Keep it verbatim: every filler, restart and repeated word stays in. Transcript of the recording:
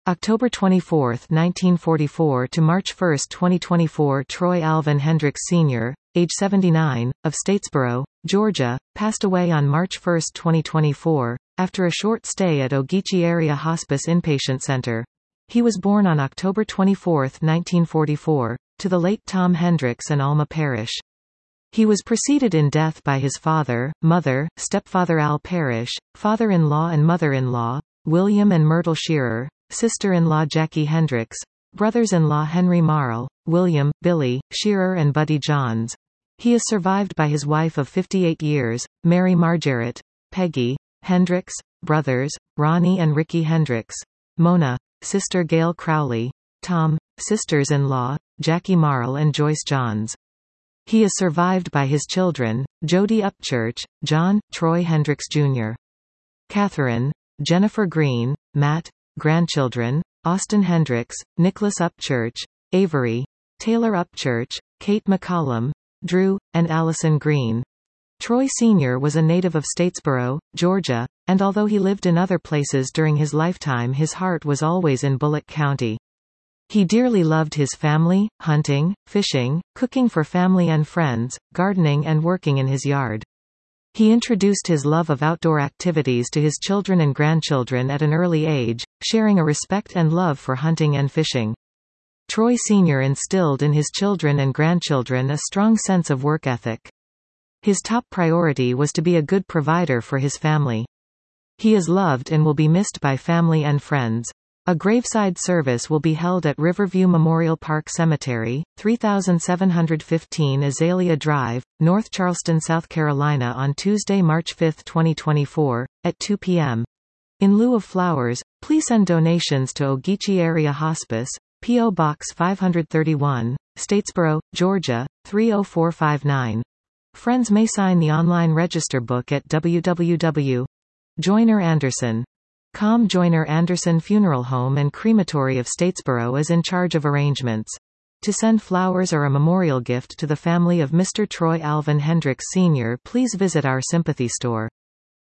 October twenty-fourth, nineteen forty-four to March first, twenty twenty-four Troy Alvin Hendricks Senior, age seventy-nine, of Statesboro, Georgia, passed away on March first, twenty twenty-four, after a short stay at Ogeechee Area Hospice Inpatient Center. He was born on October twenty-fourth, nineteen forty-four, to the late Tom Hendricks and Alma Parrish. He was preceded in death by his father, mother, stepfather Al Parrish, father-in-law and mother-in-law, William and Myrtle Shearer, sister-in-law Jackie Hendricks, brothers-in-law Henry Marl, William, Billy, Shearer and Buddy Johns. He is survived by his wife of fifty-eight years, Mary Margaret, Peggy, Hendricks, brothers, Ronnie and Ricky Hendricks, Mona, sister Gail Crowley, Tom, sisters-in-law, Jackie Marl and Joyce Johns. He is survived by his children, Jody Upchurch, John, Troy Hendricks Junior, Catherine, Jennifer Green, Matt, grandchildren, Austin Hendricks, Nicholas Upchurch, Avery, Taylor Upchurch, Kate McCollum, Drew, and Allison Green. Troy Senior was a native of Statesboro, Georgia, and although he lived in other places during his lifetime, his heart was always in Bullock County. He dearly loved his family, hunting, fishing, cooking for family and friends, gardening and working in his yard. He introduced his love of outdoor activities to his children and grandchildren at an early age, sharing a respect and love for hunting and fishing. Troy Senior instilled in his children and grandchildren a strong sense of work ethic. His top priority was to be a good provider for his family. He is loved and will be missed by family and friends. A graveside service will be held at Riverview Memorial Park Cemetery, thirty-seven fifteen Azalea Drive, North Charleston, South Carolina on Tuesday, March fifth, twenty twenty-four, at two p m In lieu of flowers, please send donations to Ogeechee Area Hospice, P O Box five thirty-one, Statesboro, Georgia, three oh four five nine. Friends may sign the online register book at w w w dot joyner anderson dot com. Joyner Anderson Funeral Home and Crematory of Statesboro is in charge of arrangements. To send flowers or a memorial gift to the family of Mister Troy Alvin Hendricks Senior, please visit our sympathy store.